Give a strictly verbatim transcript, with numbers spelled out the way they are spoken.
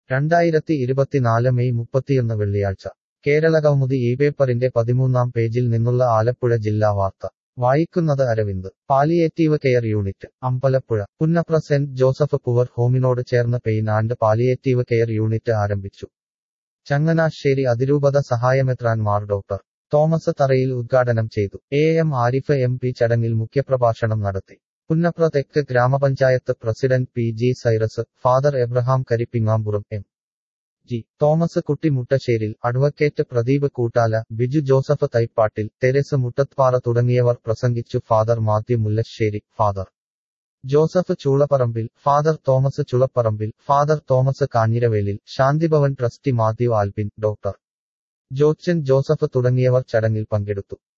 രണ്ടായിരത്തി ഇരുപത്തിനാല് മെയ് മുപ്പത്തിയൊന്ന് വെള്ളിയാഴ്ച കേരളകൗമുദി ഈ പേപ്പറിന്റെ പതിമൂന്നാം പേജിൽ നിന്നുള്ള ആലപ്പുഴ ജില്ലാ വാർത്ത വായിക്കുന്നത് Aravind. Palliative care unit Ambalappuzha. Punnapra Saint Joseph poor ഹോമിനോട് ചേർന്ന് pain and palliative care unit ആരംഭിച്ചു. ചങ്ങനാശ്ശേരി അതിരൂപത സഹായമെത്രാൻ മാർ ഡോക്ടർ തോമസ് തറയിൽ ഉദ്ഘാടനം ചെയ്തു. A M Arif M P ചടങ്ങിൽ മുഖ്യപ്രഭാഷണം നടത്തി. പുന്നപ്ര തെക്ക് ഗ്രാമപഞ്ചായത്ത് president P G Cyrus, father Abraham Karippingampuram, M G Thomas Kutty Muttasseril, advocate Pradeep Koottala, Biju Joseph Thaipattil, Therese Muttathpara തുടങ്ങിയവർ പ്രസംഗിച്ചു. Father Mathew Mullassery, father Joseph Choolaparambil, father Thomas Chulaparambil, father Thomas Kanjiravelil, Shanthibhavan trustee Mathew Alpin, doctor Jochan Joseph തുടങ്ങിയവർ ചടങ്ങിൽ പങ്കെടുത്തു.